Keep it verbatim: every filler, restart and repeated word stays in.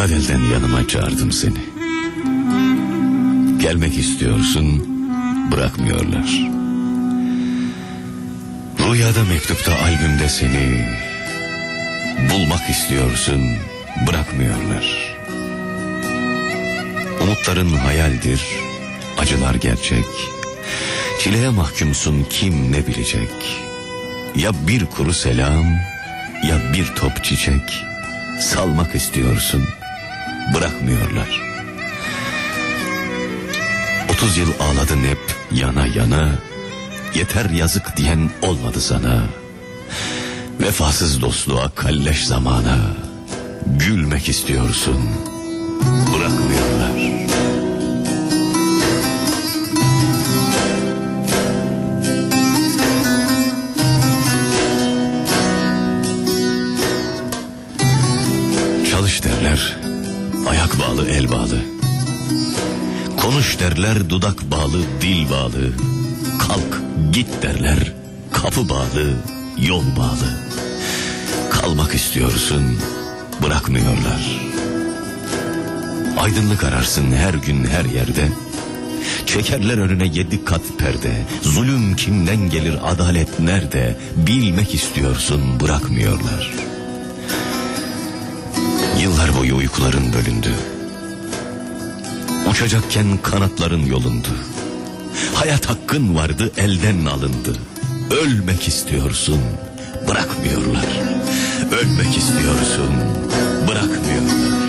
evvelden yanıma çağırdım seni. Gelmek istiyorsun, bırakmıyorlar. Rüyada, mektupta, albümde seni bulmak istiyorsun, bırakmıyorlar. Umutların hayaldir, acılar gerçek. Çileye mahkumsun, kim ne bilecek? Ya bir kuru selam, ya bir top çiçek. Salmak istiyorsun, bırakmıyorlar. Otuz yıl ağladın hep yana yana. Yeter yazık diyen olmadı sana. Vefasız dostluğa, kalleş zamana. Gülmek istiyorsun, bırakmıyorlar. Çalış derler, ayak bağlı, el bağlı. Konuş derler, dudak bağlı, dil bağlı. Kalk git derler, kapı bağlı, yol bağlı. Kalmak istiyorsun, bırakmıyorlar. Aydınlık ararsın her gün her yerde. Çekerler önüne yedi kat perde. Zulüm kimden gelir, adalet nerede? Bilmek istiyorsun, bırakmıyorlar. Yıllar boyu uykuların bölündü. Uçacakken kanatların yolundu. Hayat hakkın vardı, elden alındı. Ölmek istiyorsun, bırakmıyorlar. Ölmek istiyorsun, bırakmıyorlar.